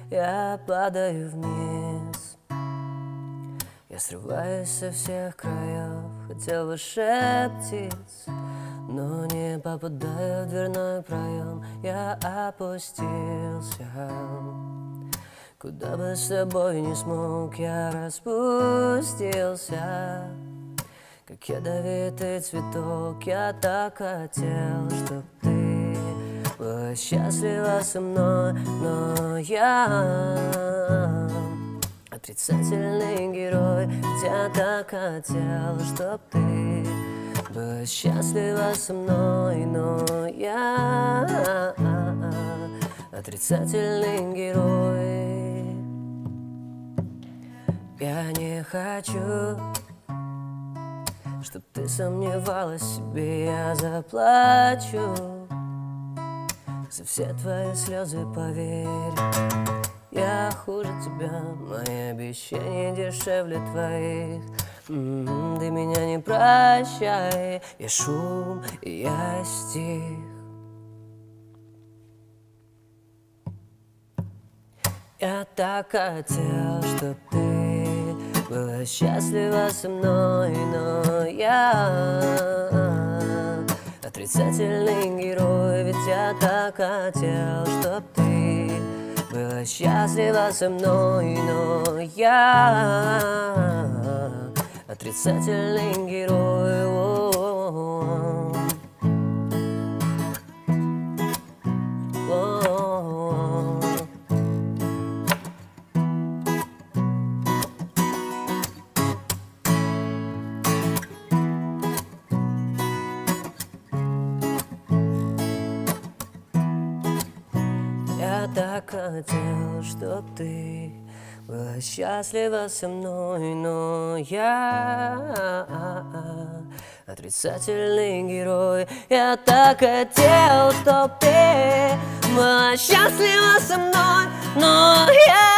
я падаю вниз. Я срываюсь со всех краев, хотел выше птиц, но не попадаю в дверной проем. Я опустился. Куда бы с тобой не смог, я распустился. Как ядовитый цветок, я так хотел, чтоб ты была счастлива со мной. Но я отрицательный герой, ведь я так хотел, чтоб ты была счастлива со мной. Но я отрицательный герой. Я не хочу, чтоб ты сомневалась в себе. Я заплачу за все твои слезы, поверь. Я хуже тебя, мои обещания дешевле твоих. Ты меня не прощай, я шум, и я стих. Я так хотел, чтоб ты была счастлива со мной. Но я отрицательный герой, ведь я так хотел, чтоб ты была счастлива со мной. Но я отрицательный герой. Я так хотел, чтоб ты была счастлива со мной. Но я отрицательный герой. Я так хотел, чтоб ты была счастлива со мной. Но я